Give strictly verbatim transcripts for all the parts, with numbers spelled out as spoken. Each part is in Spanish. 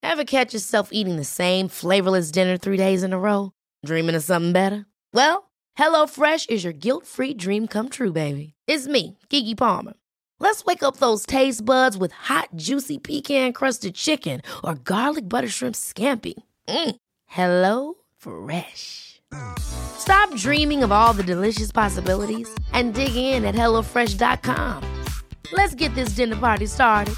Ever catch yourself eating the same flavorless dinner three days in a row? Dreaming of something better? Well, HelloFresh is your guilt-free dream come true, baby. It's me, Keke Palmer. Let's wake up those taste buds with hot, juicy pecan-crusted chicken or garlic butter shrimp scampi. Mm. Hello Fresh. Stop dreaming of all the delicious possibilities and dig in at hello fresh dot com. Let's get this dinner party started.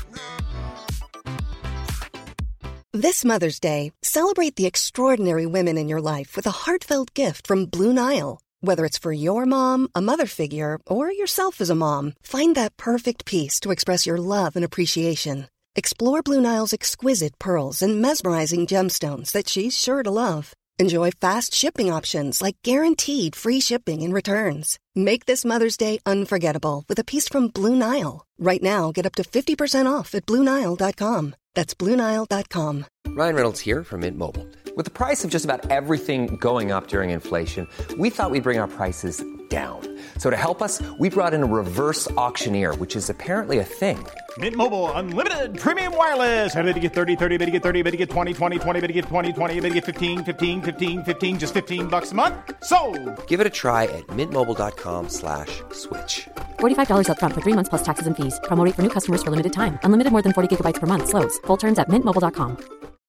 This Mother's Day, celebrate the extraordinary women in your life with a heartfelt gift from Blue Nile. Whether it's for your mom, a mother figure, or yourself as a mom, find that perfect piece to express your love and appreciation. Explore Blue Nile's exquisite pearls and mesmerizing gemstones that she's sure to love. Enjoy fast shipping options like guaranteed free shipping and returns. Make this Mother's Day unforgettable with a piece from Blue Nile. Right now, get up to fifty percent off at blue nile dot com. That's blue nile dot com. Ryan Reynolds here from Mint Mobile. With the price of just about everything going up during inflation, we thought we'd bring our prices down. So to help us, we brought in a reverse auctioneer, which is apparently a thing. Mint Mobile Unlimited Premium Wireless. How to get thirty, thirty, how to get thirty, how to get twenty, twenty, twenty, how to get twenty, twenty, how to get fifteen, fifteen, fifteen, fifteen, just fifteen bucks a month? Sold! Give it a try at mintmobile.com slash switch. forty-five dollars up front for three months plus taxes and fees. Promo rate for new customers for limited time. Unlimited more than forty gigabytes per month. Slows full terms at mint mobile dot com.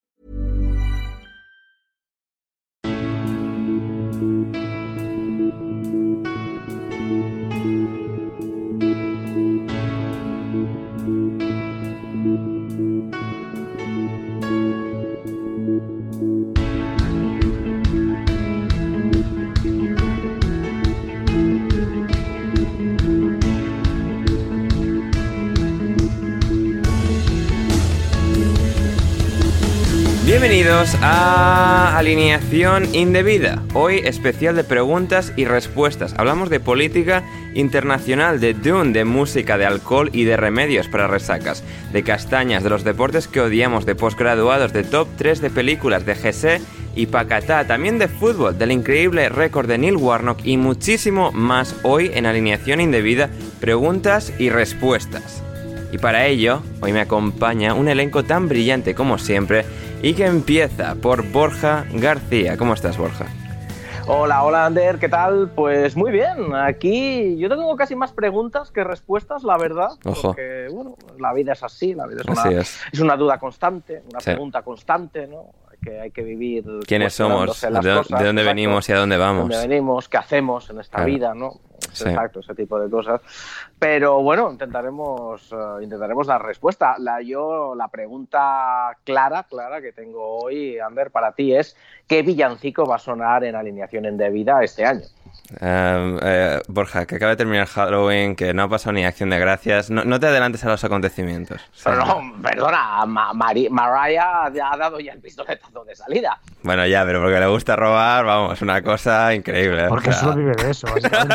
Bienvenidos a Alineación Indebida. Hoy especial de preguntas y respuestas. Hablamos de política internacional, de Dune, de música, de alcohol y de remedios para resacas, de castañas, de los deportes que odiamos, de posgraduados, de top tres de películas, de G S E y Pacatá, también de fútbol, del increíble récord de Neil Warnock y muchísimo más hoy en Alineación Indebida, preguntas y respuestas. Y para ello, hoy me acompaña un elenco tan brillante como siempre y que empieza por Borja García. ¿Cómo estás, Borja? Hola, hola, Ander, ¿qué tal? Pues muy bien, aquí yo tengo casi más preguntas que respuestas, la verdad. Ojo. Porque, bueno, la vida es así, la vida es así una, es. es una duda constante, una sí. pregunta constante, ¿no? Que hay que vivir. ¿Quiénes somos? ¿De, cosas, ¿De dónde exacto, venimos y a dónde vamos? ¿Dónde venimos? ¿Qué hacemos en esta claro. vida? ¿No? Sí. Exacto, ese tipo de cosas. Pero bueno, intentaremos uh, intentaremos dar respuesta. La, yo, la pregunta clara, clara que tengo hoy, Ander, para ti es ¿qué villancico va a sonar en Alineación Indebida este año? Uh, eh, Borja, que acaba de terminar Halloween, que no ha pasado ni Acción de Gracias, no, no te adelantes a los acontecimientos. O sea, pero no, perdona, Ma- Mari- Mariah ha dado ya el pistoletazo de salida. Bueno, ya, pero porque le gusta robar, vamos, una cosa increíble. Porque o sea... solo vive de eso, básicamente.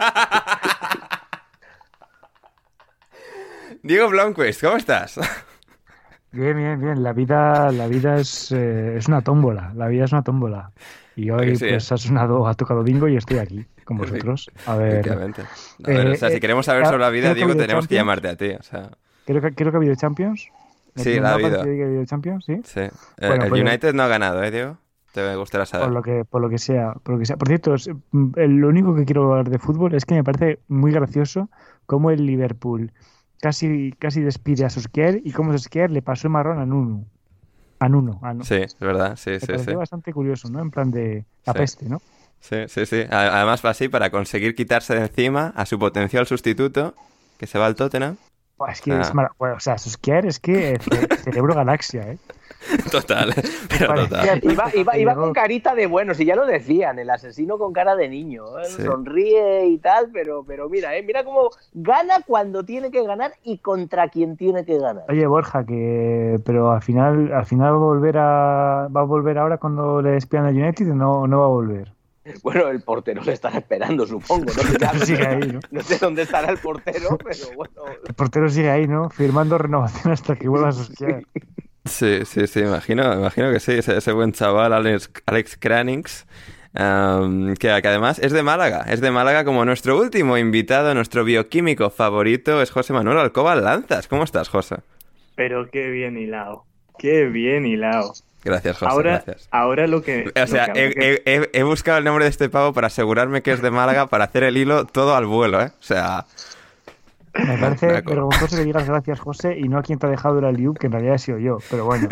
Diego Blomqvist, ¿cómo estás? Bien, bien, bien. La vida, la vida es, eh, es una tómbola. La vida es una tómbola. Y hoy sí, pues ¿eh? ha sonado, ha tocado bingo y estoy aquí con vosotros. A ver. A ver, eh, o sea, si eh, queremos saber sobre la vida, creo que ha Diego, habido tenemos que Champions. llamarte a ti. O sea... Creo que, creo que ha habido Champions. Sí, la ha habido. Que ha habido Champions, ¿sí? Sí. Eh, Bueno, el pues- United no ha ganado, ¿eh, Diego? Te gustará saber. Por lo que, por lo que sea, por lo que sea. Por cierto, es- mm, el- lo único que quiero hablar de fútbol es que me parece muy gracioso cómo el Liverpool casi, casi despide a Solskjaer y cómo Solskjaer le pasó el marrón a Nuno. A Nuno. A Nuno. Sí, es verdad, sí, Me sí, pareció sí. bastante curioso, ¿no? En plan de la Sí. peste, ¿no? Sí, sí, sí. A- Además fue así para conseguir quitarse de encima a su potencial sustituto, que se va al Tottenham. Buah, es que Ah. es mara- bueno, o sea, Solskjaer es que ce- cerebro galaxia, ¿eh? Total, pero Parecía total. el Iba, típico iba, que iba llegó- con carita de bueno, si ya lo decían, el asesino con cara de niño, ¿eh? Sí. Sonríe y tal, pero, pero mira, ¿eh? Mira cómo gana cuando tiene que ganar y contra quien tiene que ganar. Oye, Borja, que pero al final, al final va a volver a va a volver ahora cuando le despidan al United o no, no va a volver. Bueno, el portero le estará esperando, supongo. No sé, Pero sigue ahí, ¿no? no sé dónde estará el portero, pero bueno. El portero sigue ahí, ¿no? Firmando renovación hasta que vuelva a Solskjaer. Sí, sí, sí, imagino, imagino que sí, ese, ese buen chaval Alex, Alex Cranings, um, que, que además es de Málaga, es de Málaga como nuestro último invitado, nuestro bioquímico favorito es José Manuel Alcoba Lanzas. ¿Cómo estás, José? Pero qué bien hilado. Qué bien hilado. Gracias, José, ahora, gracias. Ahora lo que... O sea, lo que he, he, he buscado el nombre de este pavo para asegurarme que es de Málaga para hacer el hilo todo al vuelo, ¿eh? O sea... Me parece vergonzoso que digas gracias, José, y no a quien te ha dejado el alley-oop, que en realidad he sido yo. Pero bueno.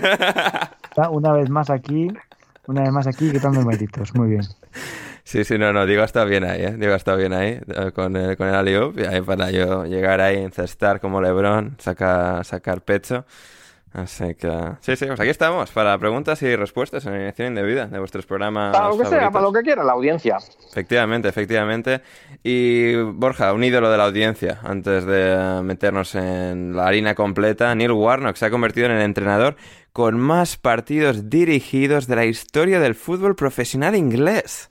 Una vez más aquí, una vez más aquí, quitando méritos. Muy bien. Sí, sí, no, no, Diego está bien ahí, ¿eh? Diego está bien ahí, con el, con el alley-oop, y ahí para yo llegar ahí, encestar como LeBron, sacar, sacar pecho. Así que... Sí, sí, pues aquí estamos, para preguntas y respuestas en Alineación Indebida, de vuestros programas Para lo que favoritos. sea, para lo que quiera, la audiencia. Efectivamente, efectivamente. Y Borja, un ídolo de la audiencia, antes de meternos en la harina completa, Neil Warnock se ha convertido en el entrenador con más partidos dirigidos de la historia del fútbol profesional inglés.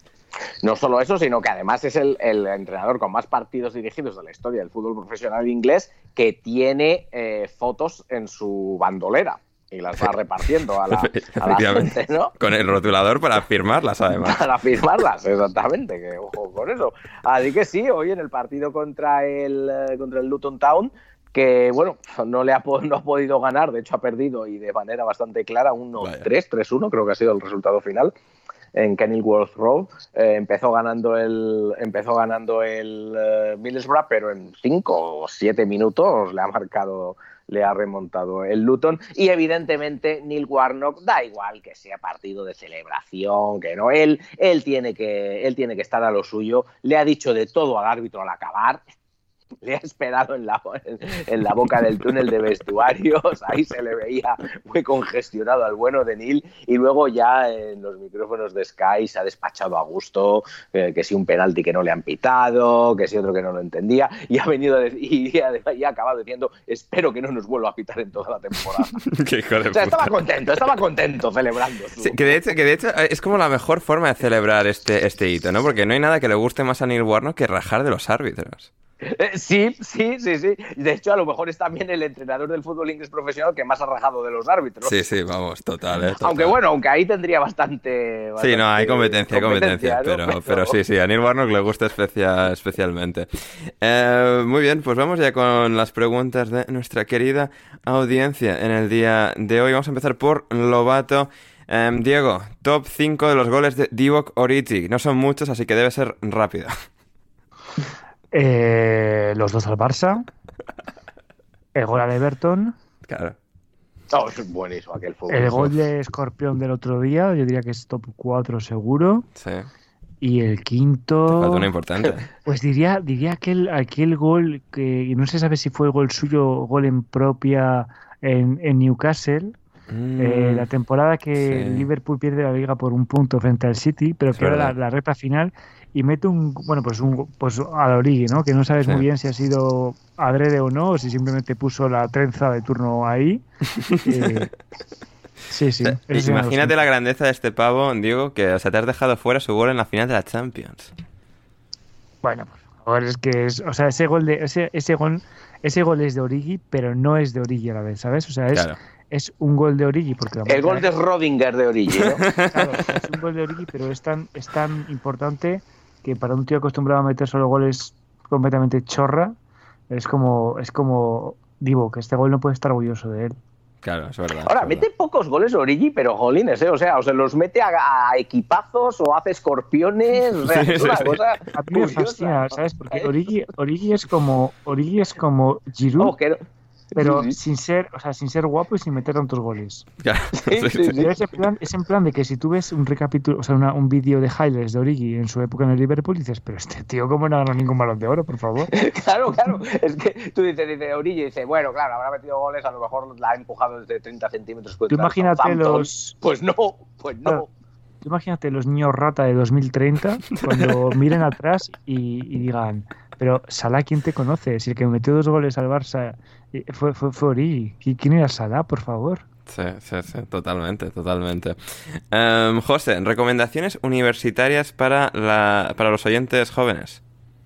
No solo eso, sino que además es el, el entrenador con más partidos dirigidos de la historia del fútbol profesional inglés que tiene eh, fotos en su bandolera y las va repartiendo a la, a la gente, ¿no? Con el rotulador para firmarlas, además. Para firmarlas, exactamente, que ojo con eso. Así que sí, hoy en el partido contra el, contra el Luton Town, que bueno, no le ha, no ha podido ganar, de hecho ha perdido y de manera bastante clara, uno tres, tres uno, creo que ha sido el resultado final. En Kenilworth Road eh, empezó ganando el empezó ganando el uh, Middlesbrough, pero en cinco o siete minutos le ha marcado, le ha remontado el Luton. Y evidentemente Neil Warnock, da igual que sea partido de celebración, que no, él él tiene que él tiene que estar a lo suyo. Le ha dicho de todo al árbitro al acabar. Le ha esperado en la, en la boca del túnel de vestuarios, ahí se le veía muy congestionado al bueno de Neil, y luego ya en los micrófonos de Sky se ha despachado a gusto, eh, que si un penalti que no le han pitado, que si otro que no lo entendía, y ha venido de, y, ha, y ha acabado diciendo, espero que no nos vuelva a pitar en toda la temporada. Qué hijo de o sea, puta. estaba contento, estaba contento celebrando. Su... Sí, que, de hecho, que de hecho es como la mejor forma de celebrar este, este hito, ¿no? Porque no hay nada que le guste más a Neil Warnock que rajar de los árbitros. Eh, sí, sí, sí, sí. De hecho, a lo mejor es también el entrenador del fútbol inglés profesional que más ha rajado de los árbitros. Sí, sí, vamos, total, ¿eh? Total. Aunque bueno, aunque ahí tendría bastante... bastante sí, no, hay competencia, hay competencia, competencia, pero, ¿no? pero sí, sí, a Neil Warnock le gusta especia, especialmente. Eh, muy bien, pues vamos ya con las preguntas de nuestra querida audiencia en el día de hoy. Vamos a empezar por Lobato. Eh, Diego, top cinco de los goles de Divock Origi. No son muchos, así que debe ser rápido. Eh, los dos al Barça, el gol al Everton, claro. Oh, es buenísimo aquel fútbol. El gol de Escorpión del otro día, yo diría que es top cuatro seguro. Sí. Y el quinto... Te falta una importante. Pues diría, diría aquel, aquel gol que no se sabe si fue gol suyo o gol en propia en, en Newcastle. Mm, eh, la temporada que sí. Liverpool pierde la liga por un punto frente al City, pero que era la, la recta final y mete un, bueno, pues un pues a la Origi, ¿no? Que no sabes sí. muy bien si ha sido adrede o no, o si simplemente puso la trenza de turno ahí. eh, sí, sí. Imagínate la grandeza de este pavo, Diego, que o sea, te has dejado fuera su gol en la final de la Champions. Bueno, por favor, es que es, o sea, ese gol de ese ese gol ese gol es de Origi, pero no es de Origi a la vez, ¿sabes? O sea, es claro. Es un gol de Origi. Porque el gol de Rodinger de Origi, ¿no? Claro, es un gol de Origi, pero es tan, es tan importante que para un tío acostumbrado a meter solo goles completamente chorra, es como, es como digo, que este gol no puede estar orgulloso de él. Claro, es verdad. Ahora, es mete verdad. pocos goles Origi, pero jolines, ¿eh? O sea, o se los mete a, a equipazos o hace escorpiones. O sea, sí, es una sí, cosa a mí me fascina, ¿sabes? Porque Origi, Origi es como Origi es como Giroud. Oh, que... Pero sí, sí. sin ser, o sea, sin ser guapo y sin meter tantos goles. Ya, sí, sí, sí. Es, en plan, es en plan de que si tú ves un recapítulo, o sea, una, un vídeo de highlights de Origi en su época en el Liverpool, dices, pero este tío, ¿cómo no ha ganado ningún balón de oro, por favor? Claro, claro. Es que tú dices, dice Origi, dice, bueno, claro, habrá metido goles, a lo mejor la ha empujado desde treinta centímetros. Tú imagínate los... Pues no, pues no. Claro. Tú imagínate los niños rata de dos mil treinta cuando miren atrás y, y digan, pero Salah, ¿quién te conoce? Si el que metió dos goles al Barça fue, fue, fue Origi. ¿Quién era Salah, por favor? Sí, sí, sí, totalmente, totalmente. Um, José, recomendaciones universitarias para, la, para los oyentes jóvenes.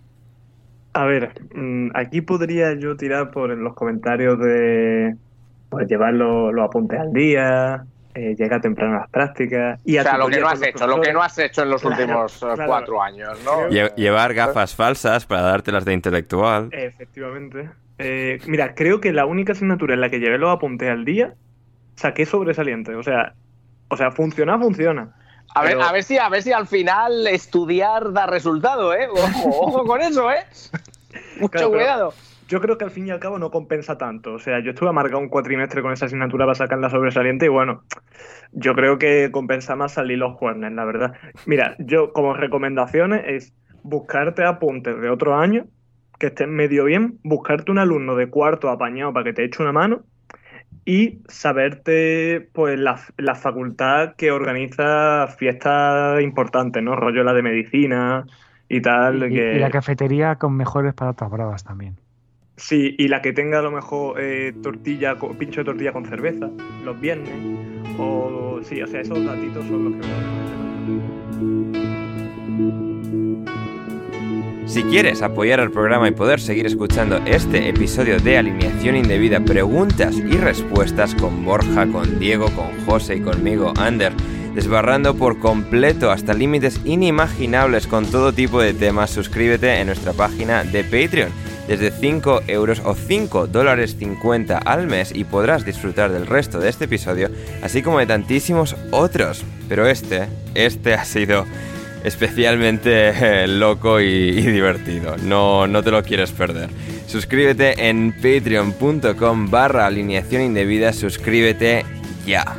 A ver, aquí podría yo tirar por los comentarios de pues, llevar los, los apuntes al día... Eh, llega temprano a las prácticas y o sea, a lo que no has hecho, lo que no has hecho en los claro, últimos claro. cuatro años, ¿no? Lle- llevar gafas falsas para dártelas de intelectual. Efectivamente. Eh, mira, creo que la única asignatura en la que llevé los apuntes al día sea, qué sobresaliente. O sea, o sea, funciona, funciona. A ver, pero... a ver si, a ver si al final estudiar da resultado, ¿eh? Ojo, ojo con eso, ¿eh? Mucho claro, cuidado. Yo creo que al fin y al cabo no compensa tanto. O sea, yo estuve amargado un cuatrimestre con esa asignatura para sacar la sobresaliente y bueno, yo creo que compensa más salir los jueves, la verdad. Mira, yo como recomendaciones es buscarte apuntes de otro año que estén medio bien, buscarte un alumno de cuarto apañado para que te eche una mano y saberte pues la, la facultad que organiza fiestas importantes, ¿no? Rollo la de medicina y tal. Y, que... y la cafetería con mejores patatas bravas también. Sí, y la que tenga a lo mejor eh, tortilla, pincho de tortilla con cerveza los viernes. O sí, o sea, esos datitos son los que me Si quieres apoyar al programa y poder seguir escuchando este episodio de Alineación Indebida, preguntas y respuestas con Borja, con Diego, con José y conmigo, Ander, desbarrando por completo hasta límites inimaginables con todo tipo de temas, suscríbete en nuestra página de Patreon desde cinco euros o cinco dólares cincuenta al mes y podrás disfrutar del resto de este episodio, así como de tantísimos otros. Pero este, este ha sido especialmente eh, loco y, y divertido. No, no te lo quieres perder. Suscríbete en patreon.com barra alineación indebida. Suscríbete ya.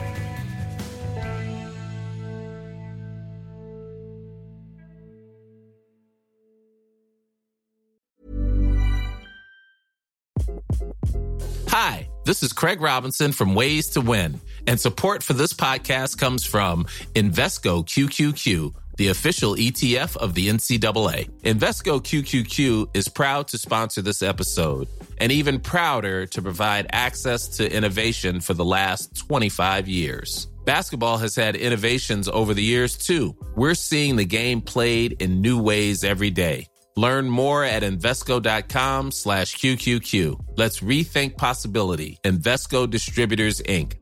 Hi, this is Craig Robinson from Ways to Win, and support for this podcast comes from Invesco Q Q Q, the official E T F of the N C double A. Invesco Q Q Q is proud to sponsor this episode, and even prouder to provide access to innovation for the last twenty-five years. Basketball has had innovations over the years, too. We're seeing the game played in new ways every day. Learn more at Invesco.com slash QQQ. Let's rethink possibility. Invesco Distributors, Incorporated.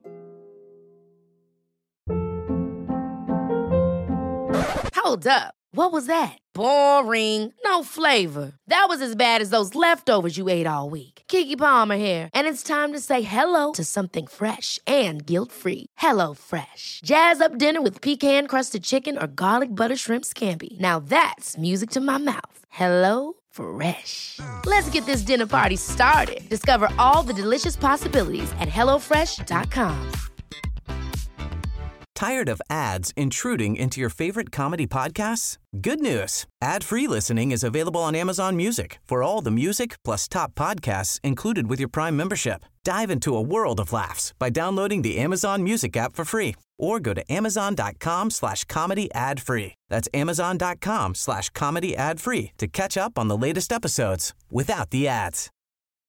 Hold up. What was that? Boring. No flavor. That was as bad as those leftovers you ate all week. Keke Palmer here, and it's time to say hello to something fresh and guilt-free. Hello Fresh. Jazz up dinner with pecan-crusted chicken or garlic butter shrimp scampi. Now that's music to my mouth. Hello Fresh. Let's get this dinner party started. Discover all the delicious possibilities at hello fresh dot com. Tired of ads intruding into your favorite comedy podcasts? Good news. Ad-free listening is available on Amazon Music for all the music plus top podcasts included with your Prime membership. Dive into a world of laughs by downloading the Amazon Music app for free or go to amazon.com slash comedy ad free. That's amazon.com slash comedy ad free to catch up on the latest episodes without the ads.